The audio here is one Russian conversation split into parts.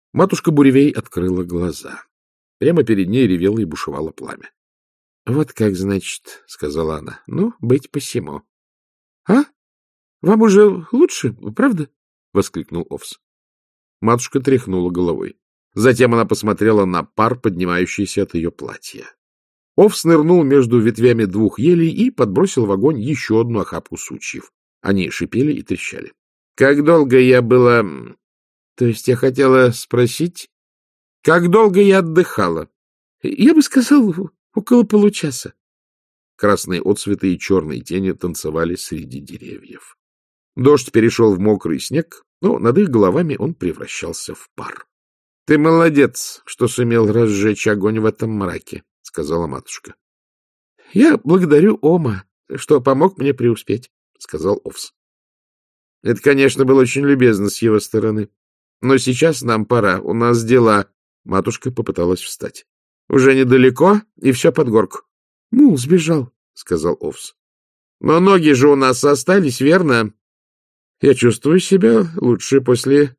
Матушка Буревей открыла глаза. Прямо перед ней ревело и бушевало пламя. — Вот как, значит, — сказала она. — Ну, быть посему. — А? Вам уже лучше, правда? — воскликнул Овс. Матушка тряхнула головой. Затем она посмотрела на пар, поднимающийся от ее платья. Овс нырнул между ветвями двух елей и подбросил в огонь еще одну охапку сучьев. Они шипели и трещали. — Как долго я была... То есть я хотела спросить, как долго я отдыхала? — Я бы сказал, около получаса. Красные отцветы и черные тени танцевали среди деревьев. Дождь перешел в мокрый снег, но над их головами он превращался в пар. — Ты молодец, что сумел разжечь огонь в этом мраке, — сказала матушка. — Я благодарю Ома, что помог мне преуспеть, — сказал Овс. Это, конечно, было очень любезно с его стороны. Но сейчас нам пора, у нас дела. Матушка попыталась встать. — Уже недалеко, и все под горку. — Мул сбежал, — сказал Овс. — Но ноги же у нас остались, верно? Я чувствую себя лучше после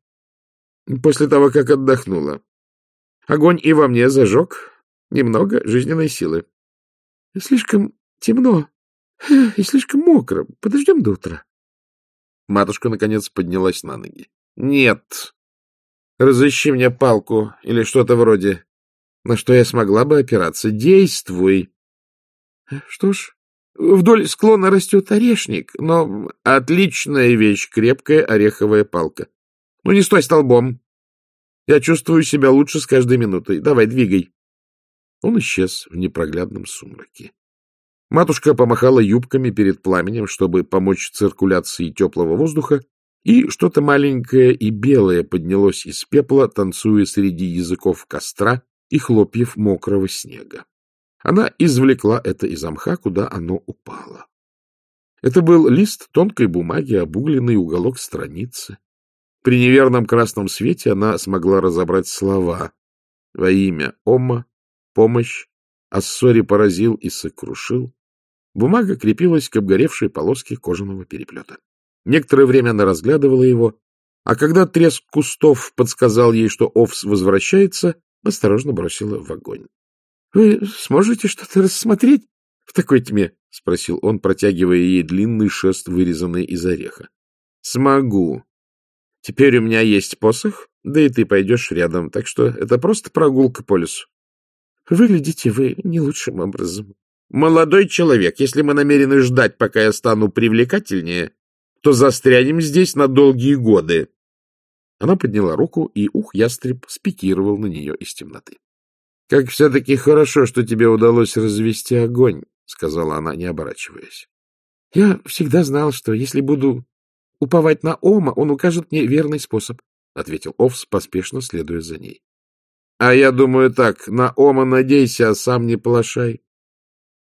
того, как отдохнула. Огонь и во мне зажег немного жизненной силы. — Слишком темно и слишком мокро. Подождем до утра. Матушка, наконец, поднялась на ноги. — Нет. Разыщи мне палку или что-то вроде, на что я смогла бы опираться. Действуй. — Что ж, вдоль склона растет орешник, но отличная вещь, крепкая ореховая палка. Ну, не стой столбом. Я чувствую себя лучше с каждой минутой. Давай, двигай. Он исчез в непроглядном сумраке. Матушка помахала юбками перед пламенем, чтобы помочь циркуляции теплого воздуха, и что-то маленькое и белое поднялось из пепла, танцуя среди языков костра и хлопьев мокрого снега. Она извлекла это из мха, куда оно упало. Это был лист тонкой бумаги, обугленный уголок страницы. При неверном красном свете она смогла разобрать слова: «Во имя Ома, помощь, Ассори поразил и сокрушил». Бумага крепилась к обгоревшей полоске кожаного переплета. Некоторое время она разглядывала его, а когда треск кустов подсказал ей, что Овс возвращается, осторожно бросила в огонь. — Вы сможете что-то рассмотреть в такой тьме? — спросил он, протягивая ей длинный шест, вырезанный из ореха. — Смогу. Теперь у меня есть посох, да и ты пойдешь рядом, так что это просто прогулка по лесу. — Выглядите вы не лучшим образом. — Молодой человек, если мы намерены ждать, пока я стану привлекательнее, то застрянем здесь на долгие годы. Она подняла руку, и ястреб спикировал на нее из темноты. — Как все-таки хорошо, что тебе удалось развести огонь, — сказала она, не оборачиваясь. — Я всегда знал, что если буду уповать на Ома, он укажет мне верный способ, — ответил Овс, поспешно следуя за ней. — А я думаю так, на Ома надейся, а сам не плашай.